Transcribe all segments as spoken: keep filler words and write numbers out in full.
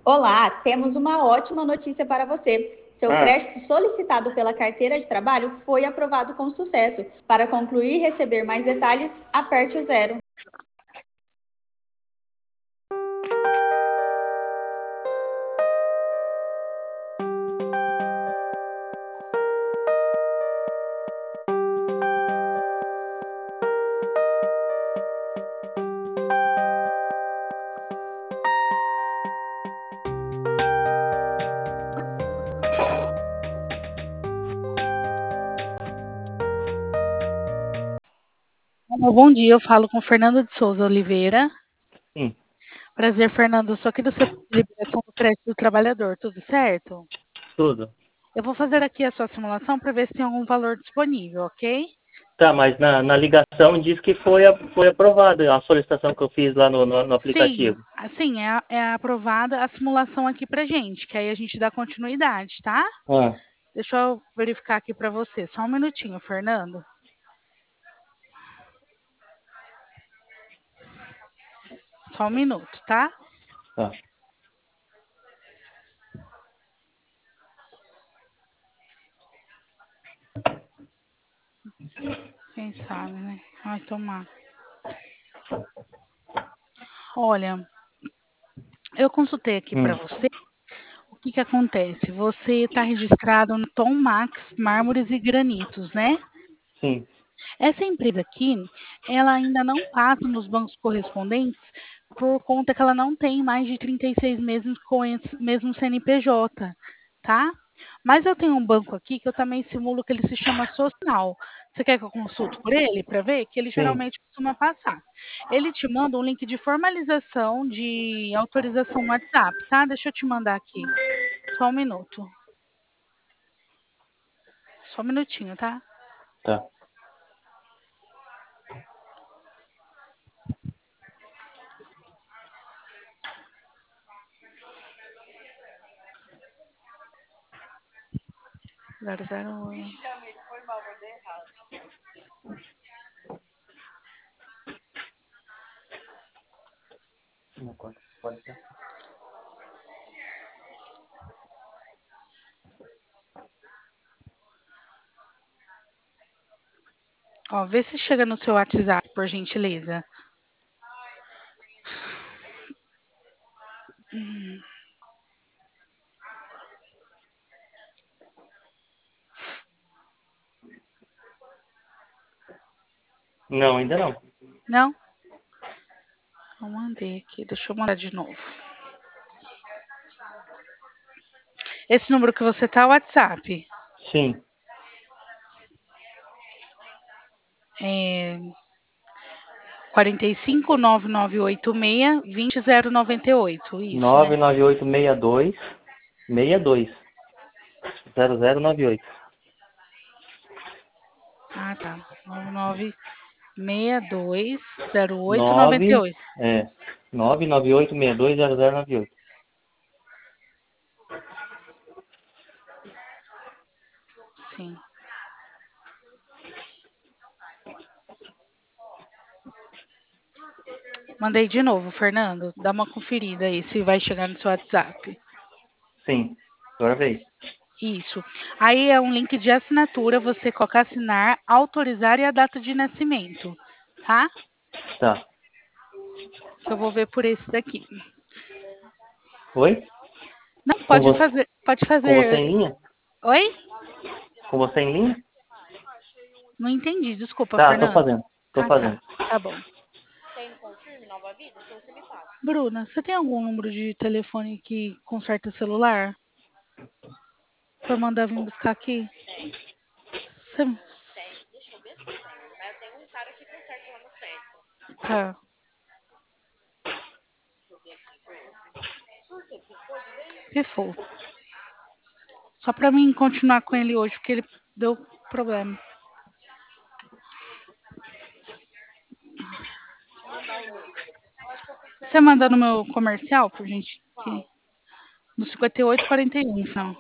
Olá, temos uma ótima notícia para você. Seu Ah, crédito solicitado pela carteira de trabalho foi aprovado com sucesso. Para concluir e receber mais detalhes, aperte o zero. Bom dia, eu falo com Fernando de Souza Oliveira. sim, Prazer, Fernando. Eu sou aqui do setor de liberação do crédito do trabalhador, tudo certo? tudo. Eu vou fazer aqui a sua simulação para ver se tem algum valor disponível, ok? Tá, mas na, na ligação diz que foi, a- foi aprovada a solicitação que eu fiz lá no, no, no Sim, aplicativo. assim, é, é aprovada a simulação aqui pra gente, que aí a gente dá continuidade, tá? Ah, Deixa eu verificar aqui para você. Só um minutinho, Fernando. Só um minuto, tá? tá. Quem sabe, né? Vai tomar. Olha, eu consultei aqui para Hum, você. O que que acontece? Você está registrado no Tom Max Mármores e Granitos, né? sim, Essa empresa aqui, ela ainda não passa nos bancos correspondentes por conta que ela não tem mais de trinta e seis meses com esse mesmo C N P J, tá? Mas eu tenho um banco aqui que eu também simulo que ele se chama Social. Você quer que eu consulte por ele para ver? Que ele sim. geralmente costuma passar. Ele te manda um link de formalização de autorização no WhatsApp, tá? Deixa eu te mandar aqui. Só um minuto. Só um minutinho, tá? Tá. Zero, zero... Não pode, pode ser. Ó, vê se chega no seu WhatsApp, por gentileza. Hum, Não, ainda não. não? Eu mandei aqui, deixa eu mandar de novo. Esse número que você tá é o WhatsApp. Sim. É quarenta e cinco, nove nove oito seis, vinte zero noventa e oito. Isso, né? nove nove oito seis dois seis dois zero zero nove oito. Ah, tá. nove nove seis dois zero oito nove nove oito. é, nove nove oito seis dois zero zero nove oito. Sim. Mandei de novo, Fernando. Dá uma conferida aí se vai chegar no seu WhatsApp. Sim, agora veio. Isso. Aí é um link de assinatura, você coloca assinar, autorizar e a data de nascimento, tá? Tá. Que eu vou ver por esse daqui. Oi? Não, Com pode você, fazer, pode com você fazer. em linha? Oi? Com você em linha? Não entendi, desculpa, Tá, tô Fernando. fazendo. Tô Ah, tá. fazendo. Tá bom. Bruna, você tem algum número de telefone que conserta celular? Pra mandar vir buscar aqui? Você... Tá. Pifou. Só pra mim continuar com ele hoje, porque ele deu problema. Você manda no meu comercial, por gente? Aqui. No cinquenta e oito quarenta e um, não.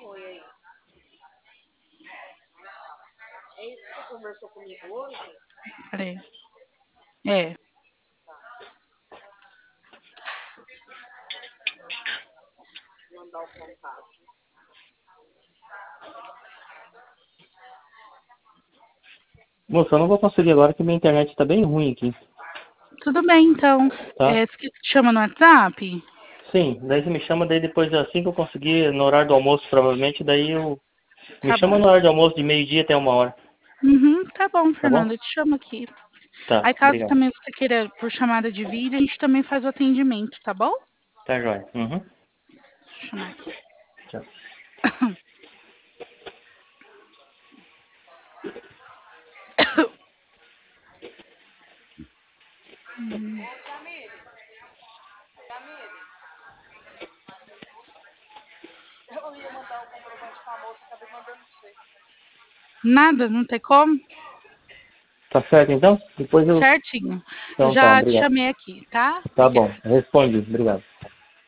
Peraí. É. Moça, eu não vou conseguir agora que minha internet está bem ruim aqui. Tudo bem, então. Tá. É, você te chama no WhatsApp? Sim, daí você me chama, daí depois assim que eu conseguir, no horário do almoço provavelmente, daí eu... Me Tá chama bom. no horário do almoço de meio-dia até uma hora. Uhum, tá bom, Tá bom? Fernanda, eu te chamo aqui. Tá, Aí, caso obrigado. também você queira por chamada de vídeo, a gente também faz o atendimento, tá bom? Tá jóia. Uhum. Deixa eu chamar aqui. Tchau. Hum. Nada, não tem como? Tá certo então? Depois eu... Certinho. Eu Então tá, já te obrigado. chamei aqui, tá? Tá Obrigada. bom, respondi. Obrigado.